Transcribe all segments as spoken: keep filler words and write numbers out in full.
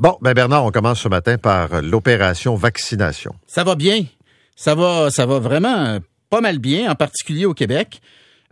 Bon, ben Bernard, on commence ce matin par l'opération vaccination. Ça va bien. Ça va, ça va vraiment pas mal bien, en particulier au Québec.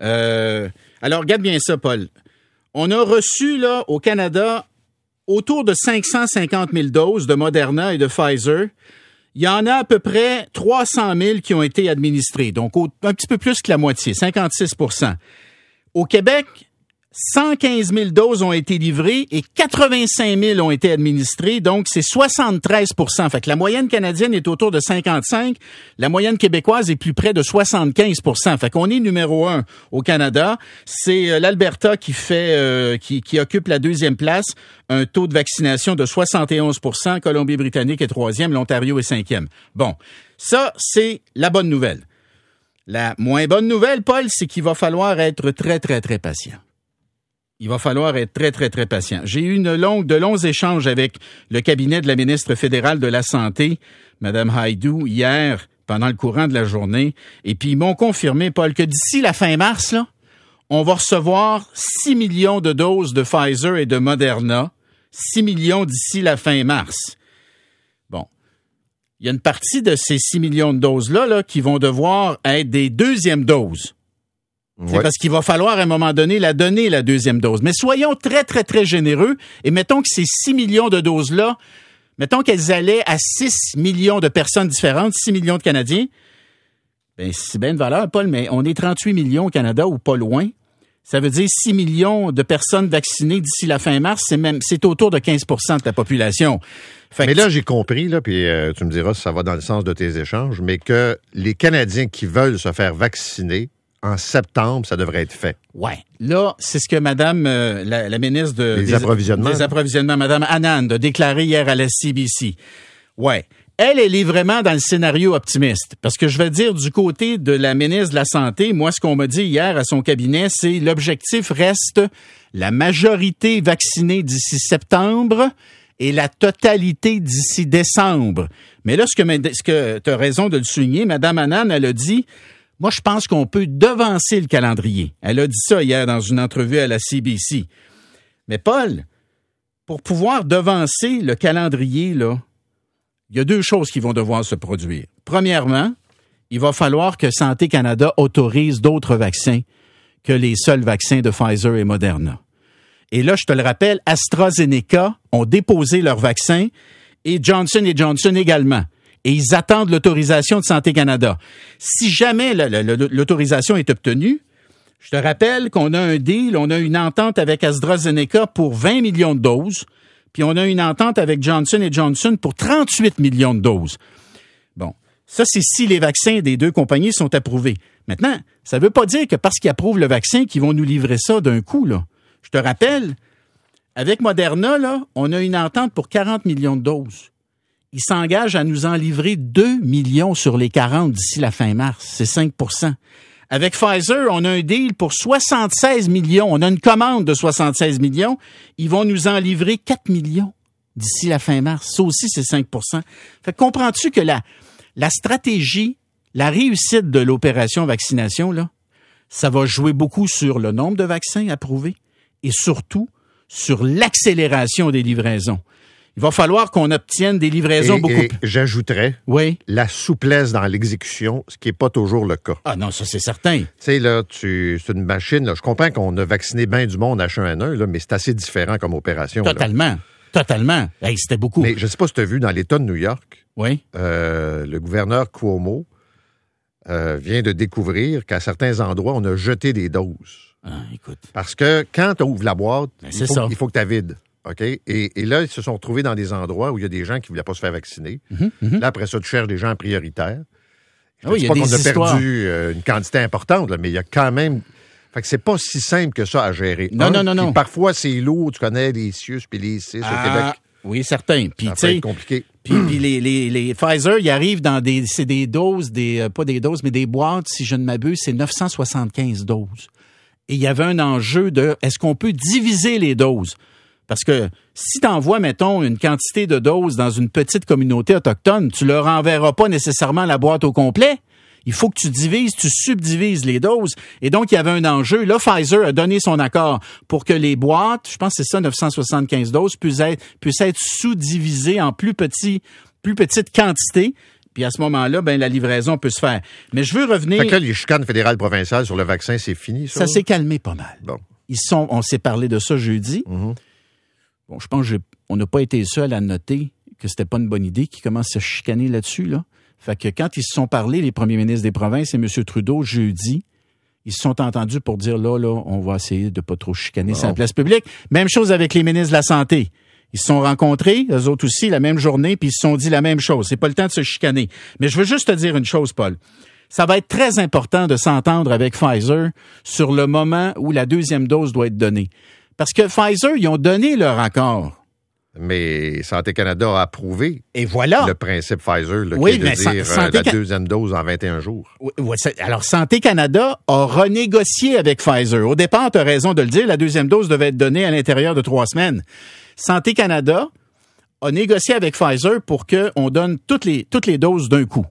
Euh, alors, regarde bien ça, Paul. On a reçu, là, au Canada, autour de cinq cent cinquante mille doses de Moderna et de Pfizer. Il y en a à peu près trois cent mille qui ont été administrées, donc un petit peu plus que la moitié, cinquante-six pour cent. Au Québec, cent quinze mille doses ont été livrées et quatre-vingt-cinq mille ont été administrées, donc c'est soixante-treize pour cent. Fait que la moyenne canadienne est autour de cinquante-cinq, la moyenne québécoise est plus près de soixante-quinze pour cent. Fait qu'on est numéro un au Canada. C'est l'Alberta qui fait, euh, qui, qui occupe la deuxième place, un taux de vaccination de soixante et onze pour cent, Colombie-Britannique est troisième, l'Ontario est cinquième. Bon, ça c'est la bonne nouvelle. La moins bonne nouvelle, Paul, c'est qu'il va falloir être très, très, très patient. Il va falloir être très, très, très patient. J'ai eu une longue, de longs échanges avec le cabinet de la ministre fédérale de la Santé, Mme Haïdou, hier, pendant le courant de la journée. Et puis, ils m'ont confirmé, Paul, que d'ici la fin mars, là, on va recevoir six millions de doses de Pfizer et de Moderna. six millions d'ici la fin mars. Bon. Il y a une partie de ces six millions de doses-là, là, qui vont devoir être des deuxièmes doses. C'est ouais. Parce qu'il va falloir, à un moment donné, la donner, la deuxième dose. Mais soyons très, très, très généreux et mettons que ces six millions de doses-là, mettons qu'elles allaient à six millions de personnes différentes, six millions de Canadiens. Ben, c'est bien de valeur, Paul, mais on est trente-huit millions au Canada ou pas loin. Ça veut dire six millions de personnes vaccinées d'ici la fin mars, c'est même, c'est autour de quinze pour cent de la population. Fait mais que... là, j'ai compris, là, puis euh, tu me diras si ça va dans le sens de tes échanges, mais que les Canadiens qui veulent se faire vacciner, en septembre, ça devrait être fait. Ouais. Là, c'est ce que Madame euh, la, la ministre de, des, des approvisionnements, des approvisionnements, Madame Anand, a déclaré hier à la C B C. Ouais. Elle, elle est vraiment dans le scénario optimiste. Parce que je vais dire du côté de la ministre de la Santé, moi, ce qu'on m'a dit hier à son cabinet, c'est l'objectif reste la majorité vaccinée d'ici septembre et la totalité d'ici décembre. Mais là, ce que, ce que tu as raison de le souligner, Madame Anand, elle a dit, moi, je pense qu'on peut devancer le calendrier. Elle a dit ça hier dans une entrevue à la C B C. Mais Paul, pour pouvoir devancer le calendrier, là, il y a deux choses qui vont devoir se produire. Premièrement, il va falloir que Santé Canada autorise d'autres vaccins que les seuls vaccins de Pfizer et Moderna. Et là, je te le rappelle, AstraZeneca ont déposé leur vaccin et Johnson et Johnson également. Et ils attendent l'autorisation de Santé Canada. Si jamais l'autorisation est obtenue, je te rappelle qu'on a un deal, on a une entente avec AstraZeneca pour vingt millions de doses, puis on a une entente avec Johnson et Johnson pour trente-huit millions de doses. Bon, ça, c'est si les vaccins des deux compagnies sont approuvés. Maintenant, ça ne veut pas dire que parce qu'ils approuvent le vaccin, qu'ils vont nous livrer ça d'un coup, là. Je te rappelle, avec Moderna, là, on a une entente pour quarante millions de doses. Ils s'engagent à nous en livrer deux millions sur les quarante d'ici la fin mars. C'est cinq pour cent. Avec Pfizer, on a un deal pour soixante-seize millions. On a une commande de soixante-seize millions. Ils vont nous en livrer quatre millions d'ici la fin mars. Ça aussi, c'est cinq pour cent. Fait que comprends-tu que la, la stratégie, la réussite de l'opération vaccination, là, ça va jouer beaucoup sur le nombre de vaccins approuvés et surtout sur l'accélération des livraisons. Il va falloir qu'on obtienne des livraisons et, beaucoup et plus. J'ajouterais oui. la souplesse dans l'exécution, ce qui n'est pas toujours le cas. Ah non, ça c'est certain. Tu sais, là, tu, c'est une machine. Là, je comprends qu'on a vacciné bien du monde H un N un, là, mais c'est assez différent comme opération. Totalement. Là. Totalement. Hey, c'était beaucoup. Mais je ne sais pas si tu as vu dans l'État de New York, oui. euh, le gouverneur Cuomo euh, vient de découvrir qu'à certains endroits, on a jeté des doses. Ah, écoute. Parce que quand tu ouvres la boîte, ben, il, faut, il faut que tu la vides. OK? Et, et là, ils se sont retrouvés dans des endroits où il y a des gens qui ne voulaient pas se faire vacciner. Mm-hmm, mm-hmm. Là, après ça, tu cherches des gens prioritaires. Je ne oui, dis pas qu'on a histoires. perdu euh, une quantité importante, là, mais il y a quand même... Fait que c'est pas si simple que ça à gérer. Non, Un, non, non, non. Parfois, c'est lourd. Tu connais les CIUS puis les C I S ah, au Québec. Oui, certain. Puis, ça peut être compliqué. Puis, puis les, les, les Pfizer, ils arrivent dans des... C'est des doses, des euh, pas des doses, mais des boîtes, si je ne m'abuse, c'est neuf cent soixante-quinze doses. Et il y avait un enjeu de... Est-ce qu'on peut diviser les doses? Parce que si tu envoies, mettons, une quantité de doses dans une petite communauté autochtone, tu leur enverras pas nécessairement la boîte au complet. Il faut que tu divises, tu subdivises les doses. Et donc, il y avait un enjeu. Là, Pfizer a donné son accord pour que les boîtes, je pense que c'est ça, neuf cent soixante-quinze doses, puissent être, puissent être sous-divisées en plus petits, plus petites quantités. Puis à ce moment-là, ben la livraison peut se faire. Mais je veux revenir... Fait que là, les chicanes fédérales provinciales sur le vaccin, c'est fini, ça? Ça s'est calmé pas mal. Bon. Ils sont, on s'est parlé de ça jeudi. Mm-hmm. Bon, je pense qu'on n'a pas été seul à noter que c'était pas une bonne idée qu'ils commencent à se chicaner là-dessus, là. Fait que quand ils se sont parlé, les premiers ministres des provinces et M. Trudeau, jeudi, ils se sont entendus pour dire, là, là, on va essayer de pas trop chicaner sur la place publique. Même chose avec les ministres de la Santé. Ils se sont rencontrés, eux autres aussi, la même journée, puis ils se sont dit la même chose. C'est pas le temps de se chicaner. Mais je veux juste te dire une chose, Paul. Ça va être très important de s'entendre avec Pfizer sur le moment où la deuxième dose doit être donnée. Parce que Pfizer, ils ont donné leur accord. Mais Santé Canada a approuvé et voilà. le principe Pfizer, là, oui, qui est de mais dire Santé euh, la Can... deuxième dose en vingt et un jours. Oui, oui, alors, Santé Canada a renégocié avec Pfizer. Au départ, tu as raison de le dire, la deuxième dose devait être donnée à l'intérieur de trois semaines. Santé Canada a négocié avec Pfizer pour qu'on donne toutes les, toutes les doses d'un coup.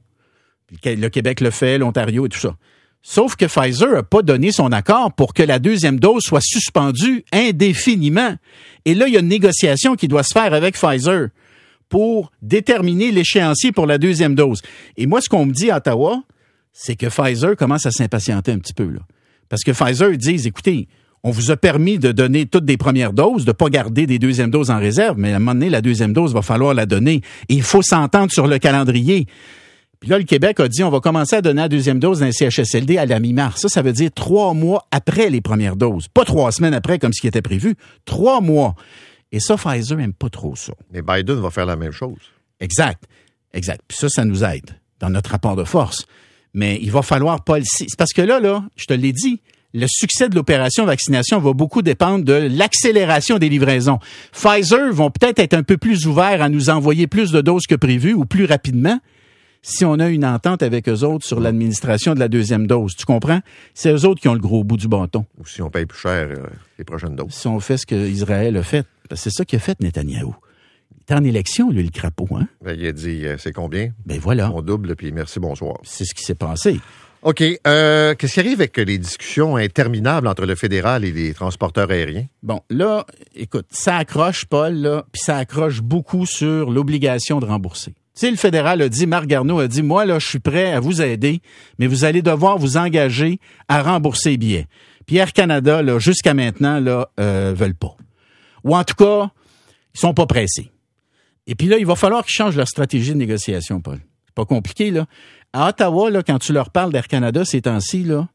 Le Québec le fait, l'Ontario et tout ça. Sauf que Pfizer n'a pas donné son accord pour que la deuxième dose soit suspendue indéfiniment. Et là, il y a une négociation qui doit se faire avec Pfizer pour déterminer l'échéancier pour la deuxième dose. Et moi, ce qu'on me dit à Ottawa, c'est que Pfizer commence à s'impatienter un petit peu, là. Parce que Pfizer disent, écoutez, on vous a permis de donner toutes des premières doses, de pas garder des deuxièmes doses en réserve, mais à un moment donné, la deuxième dose, va falloir la donner. Et il faut s'entendre sur le calendrier. Puis là, le Québec a dit, on va commencer à donner la deuxième dose d'un C H S L D à la mi-mars. Ça, ça veut dire trois mois après les premières doses. Pas trois semaines après, comme ce qui était prévu. Trois mois. Et ça, Pfizer n'aime pas trop ça. Mais Biden va faire la même chose. Exact. Exact. Puis ça, ça nous aide dans notre rapport de force. Mais il va falloir pas le... C'est parce que là, là, je te l'ai dit, le succès de l'opération vaccination va beaucoup dépendre de l'accélération des livraisons. Pfizer vont peut-être être un peu plus ouverts à nous envoyer plus de doses que prévu ou plus rapidement si on a une entente avec eux autres sur l'administration de la deuxième dose. Tu comprends? C'est eux autres qui ont le gros bout du bâton. Ou si on paye plus cher euh, les prochaines doses. Si on fait ce qu'Israël a fait. Parce que c'est ça qu'a fait Netanyahou. Il était en élection, lui, le crapaud, hein? Ben, il a dit, euh, c'est combien? Ben voilà. On double, puis merci, bonsoir. C'est ce qui s'est passé. OK. Euh, qu'est-ce qui arrive avec les discussions interminables entre le fédéral et les transporteurs aériens? Bon, là, écoute, ça accroche, Paul, là, puis ça accroche beaucoup sur l'obligation de rembourser. Tu sais, le fédéral a dit, Marc Garneau a dit, moi, là, je suis prêt à vous aider, mais vous allez devoir vous engager à rembourser les billets. Puis Air Canada, là, jusqu'à maintenant, là, euh, veulent pas. Ou en tout cas, ils sont pas pressés. Et puis là, il va falloir qu'ils changent leur stratégie de négociation, Paul. C'est pas compliqué, là. À Ottawa, là, quand tu leur parles d'Air Canada ces temps-ci, là,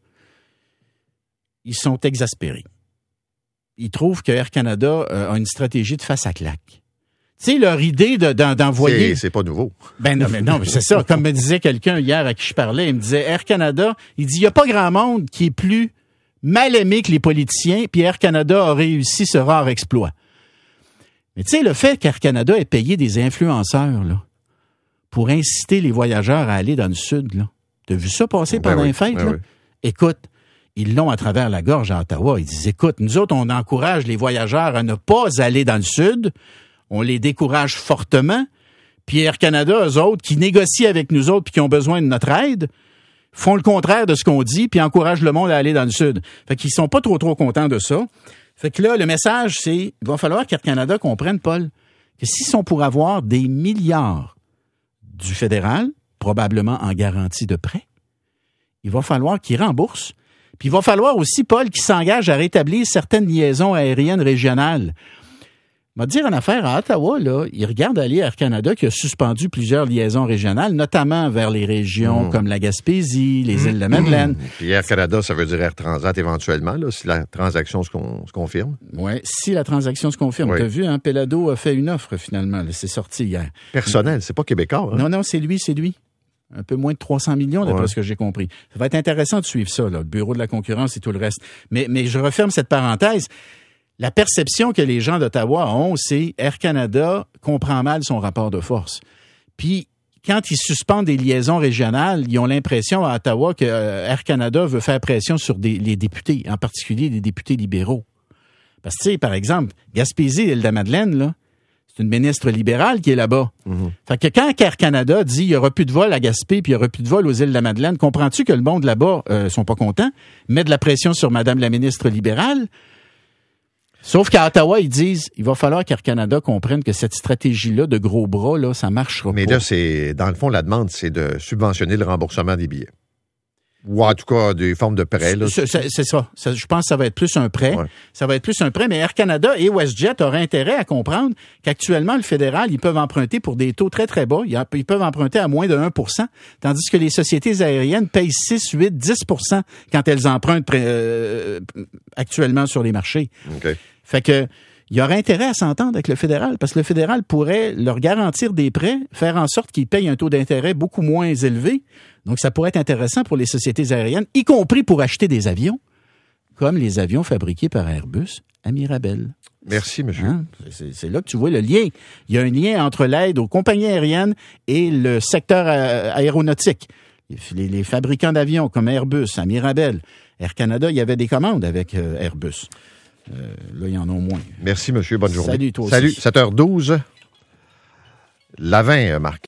ils sont exaspérés. Ils trouvent que Air Canada euh, a une stratégie de face à claque. Tu sais, leur idée de, d'en, d'envoyer... C'est, c'est pas nouveau. Ben non, mais non, mais c'est ça. Comme me disait quelqu'un hier à qui je parlais, il me disait, Air Canada, il dit, il n'y a pas grand monde qui est plus mal aimé que les politiciens, puis Air Canada a réussi ce rare exploit. Mais tu sais, le fait qu'Air Canada ait payé des influenceurs, là, pour inciter les voyageurs à aller dans le sud, là. T'as vu ça passer ben pendant oui, les fêtes, ben là? oui. Écoute, ils l'ont à travers la gorge à Ottawa. Ils disent, écoute, nous autres, on encourage les voyageurs à ne pas aller dans le sud. On les décourage fortement. Puis Air Canada, eux autres, qui négocient avec nous autres puis qui ont besoin de notre aide, font le contraire de ce qu'on dit puis encouragent le monde à aller dans le sud. Fait qu'ils sont pas trop, trop contents de ça. Fait que là, le message, c'est, il va falloir qu'Air Canada comprenne, Paul, que s'ils sont pour avoir des milliards du fédéral, probablement en garantie de prêt, il va falloir qu'ils remboursent. Puis il va falloir aussi, Paul, qu'ils s'engagent à rétablir certaines liaisons aériennes régionales. Je vais te dire une affaire, à Ottawa, là, ils regardent aller Air Canada qui a suspendu plusieurs liaisons régionales, notamment vers les régions mmh. comme la Gaspésie, les îles de Madeleine. Mmh. Puis Air Canada, ça veut dire Air Transat éventuellement, là, si la transaction se, con, se confirme. Oui, si la transaction se confirme. Oui. Tu as vu, hein, Pelado a fait une offre finalement, là, c'est sorti hier. Personnel, c'est pas québécois. Hein? Non, non, c'est lui, c'est lui. Un peu moins de trois cents millions, d'après ouais. ce que j'ai compris. Ça va être intéressant de suivre ça, là, le bureau de la concurrence et tout le reste. Mais, mais je referme cette parenthèse. La perception que les gens d'Ottawa ont, c'est Air Canada comprend mal son rapport de force. Puis, quand ils suspendent des liaisons régionales, ils ont l'impression à Ottawa que Air Canada veut faire pression sur des, les députés, en particulier les députés libéraux. Parce que, tu sais, par exemple, Gaspésie et l'île de Madeleine, là, C'est une ministre libérale qui est là-bas. Mm-hmm. Fait que quand Air Canada dit il y aura plus de vol à Gaspé puis il y aura plus de vol aux îles de la Madeleine, comprends-tu que le monde là-bas euh, sont pas contents, met de la pression sur Madame la ministre libérale? Sauf qu'à Ottawa, ils disent il va falloir qu'Air Canada comprenne que cette stratégie-là de gros bras, là, ça marchera Mais pas. Mais là, c'est dans le fond, la demande, c'est de subventionner le remboursement des billets. Ou en tout cas, des formes de prêts. Là. C'est, c'est, c'est ça. ça. Je pense que ça va être plus un prêt. Ouais. Ça va être plus un prêt, mais Air Canada et WestJet auraient intérêt à comprendre qu'actuellement, le fédéral, ils peuvent emprunter pour des taux très, très bas. Ils peuvent emprunter à moins de un pour cent, tandis que les sociétés aériennes payent six, huit, dix pour cent quand elles empruntent euh, actuellement sur les marchés. Okay. Fait que il y aurait intérêt à s'entendre avec le fédéral, parce que le fédéral pourrait leur garantir des prêts, faire en sorte qu'ils payent un taux d'intérêt beaucoup moins élevé. Donc, ça pourrait être intéressant pour les sociétés aériennes, y compris pour acheter des avions, comme les avions fabriqués par Airbus à Mirabel. Merci, monsieur. Hein? C'est, c'est là que tu vois le lien. Il y a un lien entre l'aide aux compagnies aériennes et le secteur aéronautique. Les, les fabricants d'avions comme Airbus à Mirabel, Air Canada, il y avait des commandes avec euh, Airbus. Euh, là, il y en a au moins. Merci, monsieur. Bonne journée. Salut, toi aussi. Salut. sept heures douze. Lavin, Marc.